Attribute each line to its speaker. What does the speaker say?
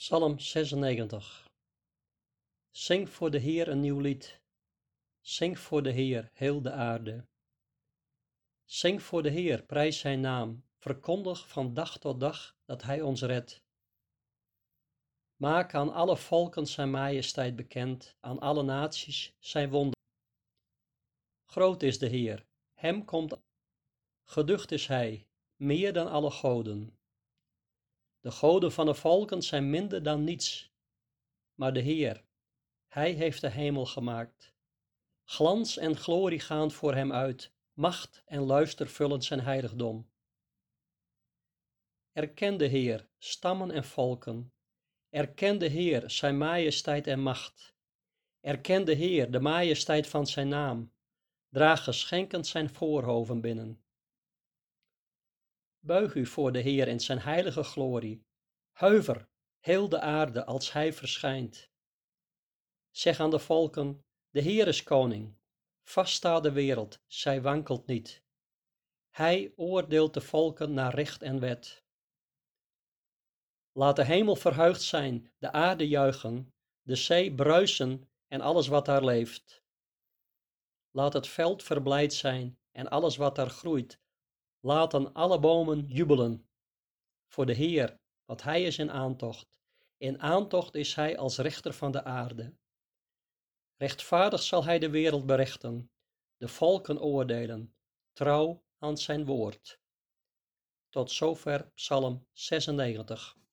Speaker 1: Psalm 96. Zing voor de Heer een nieuw lied. Zing voor de Heer, heel de aarde. Zing voor de Heer, prijs zijn naam. Verkondig van dag tot dag dat Hij ons redt. Maak aan alle volken zijn majesteit bekend, aan alle naties zijn wonderen. Groot is de Heer, hem komt. Geducht is Hij, meer dan alle goden. De goden van de volken zijn minder dan niets, maar de Heer, Hij heeft de hemel gemaakt. Glans en glorie gaan voor hem uit, macht en luister vullen zijn heiligdom. Erken de Heer, stammen en volken. Erken de Heer, zijn majesteit en macht. Erken de Heer, de majesteit van zijn naam. Draag geschenkend zijn voorhoven binnen. Buig u voor de Heer in zijn heilige glorie. Huiver, heel de aarde, als hij verschijnt. Zeg aan de volken, de Heer is koning. Vast staat de wereld, zij wankelt niet. Hij oordeelt de volken naar recht en wet. Laat de hemel verheugd zijn, de aarde juichen, de zee bruisen en alles wat daar leeft. Laat het veld verblijd zijn en alles wat daar groeit. Laten alle bomen jubelen. Voor de Heer, want Hij is in aantocht. In aantocht is Hij als rechter van de aarde. Rechtvaardig zal Hij de wereld berechten, de volken oordelen, trouw aan zijn woord. Tot zover Psalm 96.